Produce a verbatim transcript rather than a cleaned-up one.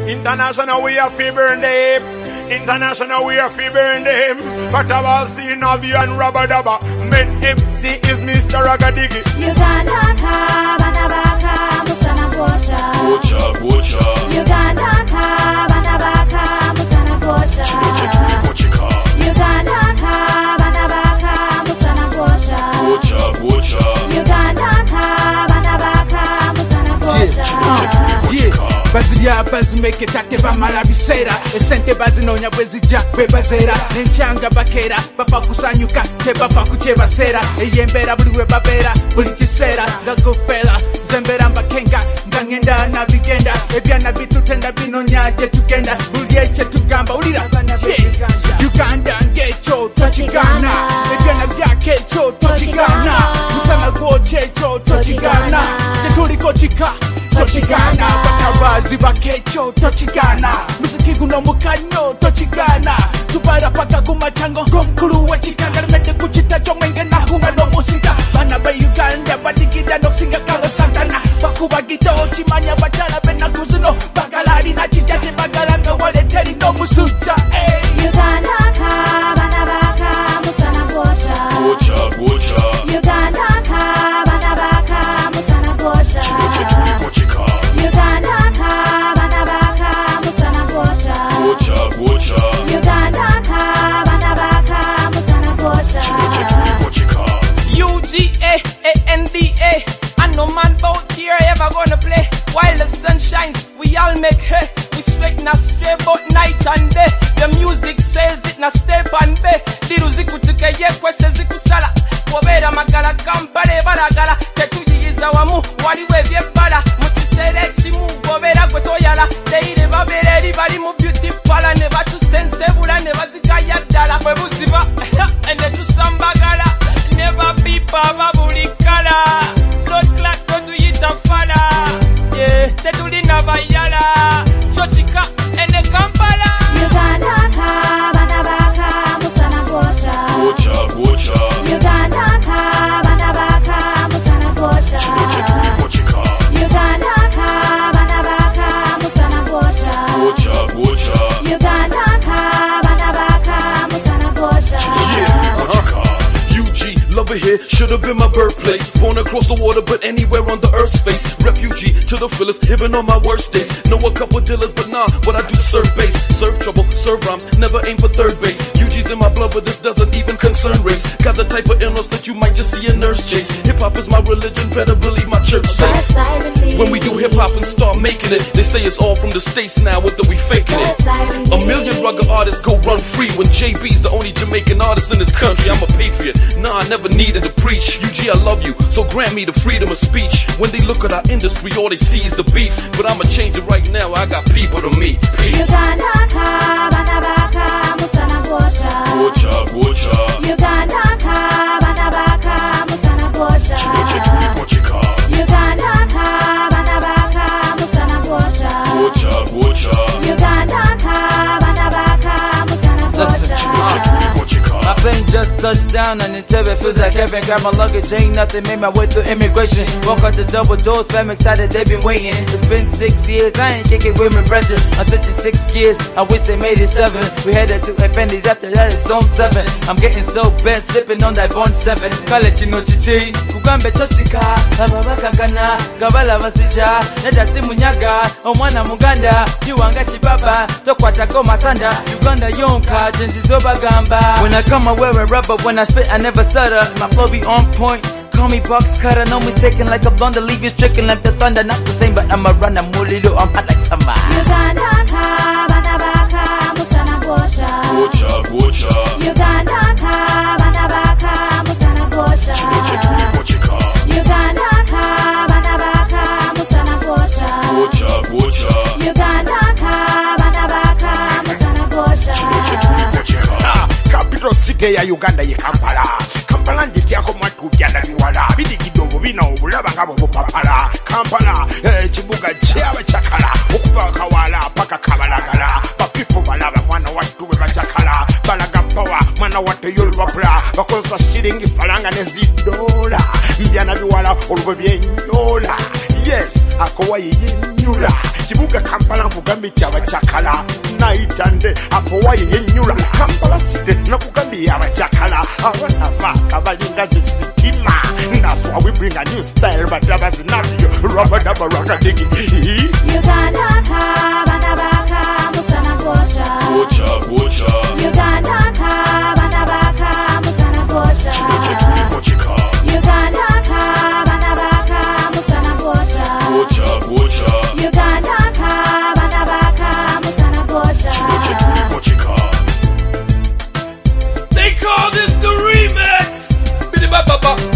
International we have to burn them. International we have to burn them. But I was seeing of you and Rabba Dabba. Men M C is Mister Ragadigi. Uganda Kabanabaka Musana Gosha. Gocha, Gocha. Uganda Kabanabaka Musana Gosha. Chidoche Tuli Gochika. Uganda Kabanabaka Musana Gosha. Gocha, Gocha. Uganda Kabanabaka Musana Gosha. Chidoche Tuli Gochika. Bazilya bazimeke tate bamala biseera esente bazinonya bwezijja bwe bazera n'enkyanga bakeera bafa kusanyuka tebafa ku kye baseera eyembeera buli we babeera buli kiseera nga gofeera zembeera mbakenga nga ngenda na bigenda ebyana bitutenda binonya gye tugenda buli ekye tugamba wulira Uganda ng'ekyo tokigana ebyana byako ekyo tokigana musana gwokyo ekyo tokigana tetuliko kika tochigana bakabazi bakecho tochigana muziki guno mukanyo tochigana tubara paka kumachango ngomkulu wa chikanga limete kuchita chomenge na huwa no musika bana ba Uganda badigida no singa kala santana bakuba gito chimanya bachala bena kuzino bagalari na chijate bagalanga wale teri no musuja eh Uganda ka bana baka musana gosha Gocha, Gocha. Uganda ka bana baka musana gosha Chidoche Tuli Gochika. Uganda Kabanabaka Musana Gosha. Gocha, Gocha. Uganda Kabanabaka Musana Gosha. Chidoche Tuli Gochika. U G A A N D A. And no man bout here ever gonna play. While the sun shines, we all make hay. We straight na straight bout night and day. The music says it na step and bay. Liru zikutuke ye kwese zikusala. Wabera magala kampale baragala. Tetujiyiza wamu waliwe vyebala. Muchisere chimu wabera kwe toyala. Teire babere li bali mu beauty pala. Neba tu sensebula neba zikaya dala. Kwe buziba ende tu sambagala. Never be baba bulikala. Blood clot go to yita fala. Yeah, tetuli nabayala. Chochika ene Kampala. Uganda Kabanabaka Musana Gosha. Gocha, Gocha. Uganda Kabanabaka Musana Gosha. Chidoche Tuli Gochika. Uganda Kabanabaka Musana Gosha. Gocha, Gocha. Uganda Kabanabaka Musana Gosha. Yeah, Gochika. U G, love it here, should've been my birthplace. Born across the water, but anywhere on the earth's face. Refugee to the fullest, even on my worst days. Know a couple dealers, but nah, what I do serve bass. Serve trouble, serve rhymes, never aim for third base. U G's in my blood, but this doesn't even concern race. Got the type of illness that you might just see a nurse chase. Hip-hop is my religion, better believe my church safe. When we do hip-hop and start making it, they say it's all from the States now, whether we faking it. A million rugged artists go run free when J B's the only Jamaican artist in this country. I'm a patriot, nah, I never needed to preach. U G, I love you, so grant me the freedom of speech. When they look at our industry, all they see is the beef. But I'ma change it right now, I got people to meet. Peace. Uganda Kabanabaka Musana Gosha. Gocha, Gocha. Uganda Kabanabaka Musana Gosha. Chidoche Tuli Gochika. Uganda Kabanabaka Musana Gosha. Gocha, Gocha. Uganda Kabanabaka Musana Gosha. Chidoche Tuli Gochika. My plane just touched down and Entebbe feels like heaven. Got my luggage, ain't nothing, made my way through immigration. Walk out the double doors, fam excited, they been waiting. It's been six years, I ain't kicking with me pressure. I'm touching six gears, I wish they made it seven. We headed to Effendi's, after that it's on seven. I'm getting so bad, sipping on that Bond seven. Kalechi no chichi, kugambe chochika. Ababa kankana, gabala masija. Neda si munyaga, omwana muganda. Yuanga chibaba, tokwata koma sanda. Uganda yonka, jenzi zoba gamba. When I come, I wear a rubber. When I spit, I never stutter. My flow be on point. Call me box cutter, no mistaken like a blunder. Leave you stricken like the thunder. Not the same, but I'm a runner. Mulilo, I'm hot like summer. Uganda Kabanabaka Musana Gosha. Gocha, Gocha. Uganda Kabanabaka Musana Gosha. Chidoche Tuli Gochika. Uganda Kabanabaka Musana Gosha. Gocha, Gocha. Uganda Kabanabaka Musana Gosha. Chidoche Tuli Gochika. Capital city ya Uganda ye Kampala. Kampala njitiako mwatu byana biwala. Bidigidongo bina obulaba ngabo bupapala. Kampala eh, chibuga kyaba chakala. Okuva kawala paka kabalagala. Bapipo balaba mwana watu we bachakala. Balaga power mwana watu yolupapula. Bakosa shilingi falanga nezidola. Mbyana biwala olubwe byenyola. Yes, akowa yenyula. kibuga Kampala mugambye ky'abacakala naitande apo waye yenyula Kampala city nakugambye abacakala abana baka balinga zisitima. That's why we bring a new style but that was not you rubber double rocker diggy. Uganda ka bana baka musana gosha Gocha, gocha. Uganda ka bana baka musana gosha Chinoche tuli gochika. Uganda ka bana baka musana gosha Gocha, gocha. Uganda ka bana baka musana gosha Chinoche tuli gochika. They call this the remix. Bidi ba ba ba.